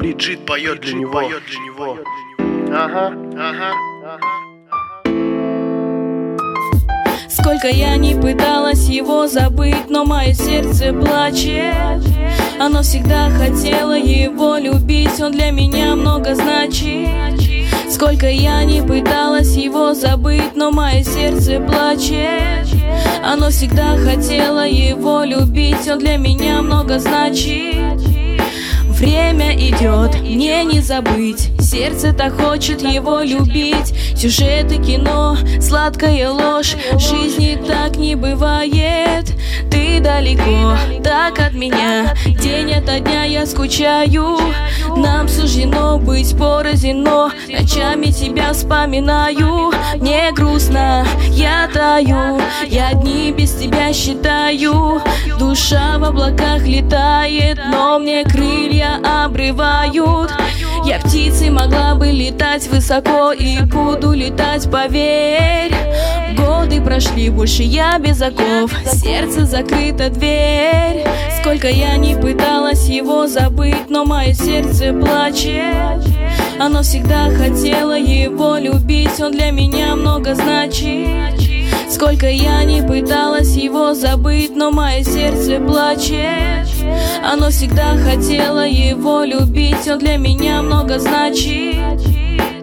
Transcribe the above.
Бриджит поет для него. Ага. Сколько я не пыталась его забыть, но мое сердце плачет. Оно всегда хотело его любить, он для меня много значит. Сколько я не пыталась его забыть, но мое сердце плачет. Оно всегда хотело его любить, он для меня много значит. Время идет, мне не забыть, сердце-то хочет его любить. Сюжеты кино, сладкая ложь, жизни так не бывает. Ты далеко, так от меня, день ото дня я скучаю. Нам суждено быть порознь, но ночами тебя вспоминаю. Мне грустно, я таю, я дни без тебя считаю. Душа в облаках летает, но мне крылья обрывают. Я птицей могла бы летать высоко и буду летать, поверь. Годы прошли, больше я без оков, сердце закрыта дверь. Сколько я не пыталась его забыть, но мое сердце плачет. Оно всегда хотело его любить, он для меня много значит. Сколько я не пыталась его забыть, но мое сердце плачет. Оно всегда хотело его любить, он для меня много значит.